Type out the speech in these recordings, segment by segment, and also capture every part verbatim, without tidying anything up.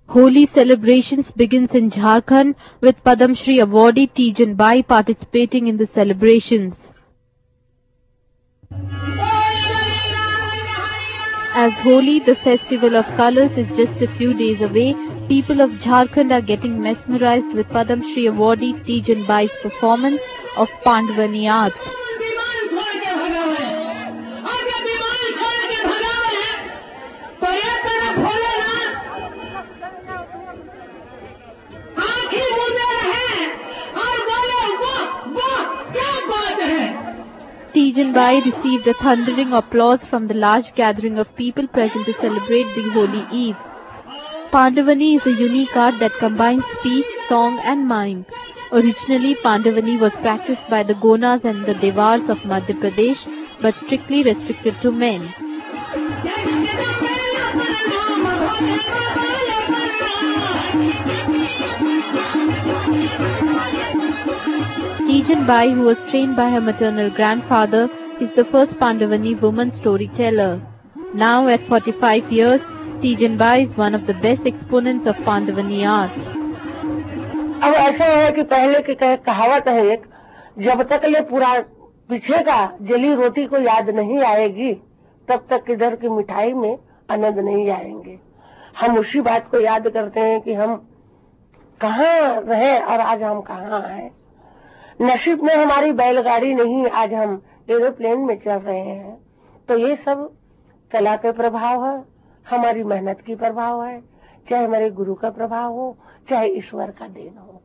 Holi celebrations begins in Jharkhand with Padam Shri awardee Tijan Bai participating in the celebrations. As Holi, the festival of colors, is just a few days away, people of Jharkhand are getting mesmerized with Padam Shri awardee Tijan Bai's performance of Pandavani art. Tijan Bai received a thundering applause from the large gathering of people present to celebrate the Holi Eve. Pandavani is a unique art that combines speech, song and mime. Originally, Pandavani was practiced by the Gonas and the Devars of Madhya Pradesh, but strictly restricted to men. Tijan Bai, who was trained by her maternal grandfather, is the first Pandavani woman storyteller. Now at forty-five years, Tijan Bai is one of the best exponents of Pandavani art. अब ऐसा है कि पहले की कहावत है एक, जब तक ले पूरा पीछे का जली रोटी को याद नहीं आएगी, तब तक इधर की मिठाई में आनंद नहीं आएंगे। हम उसी बात को याद करते हैं कि हम कहाँ रहे और आज हम कहाँ हैं। नसीब में हमारी बैलगाड़ी नहीं, आज हम एरोप्लेन में चल रहे हैं। तो ये सब कला के प्रभाव है, हमारी मेहनत की प्रभाव है, चाहे हमारे गुरु का प्रभाव हो, चाहे ईश्वर का देन हो।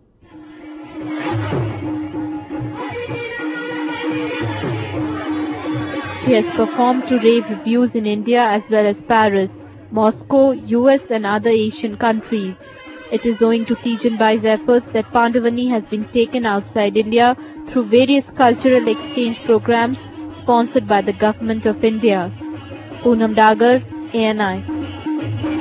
She has performed to rave reviews in India as well as Paris, Moscow, U S and other Asian countries. It is owing to Tijan Bai's efforts that Pandavani has been taken outside India through various cultural exchange programs sponsored by the Government of India. Poonam Dagar, A N I.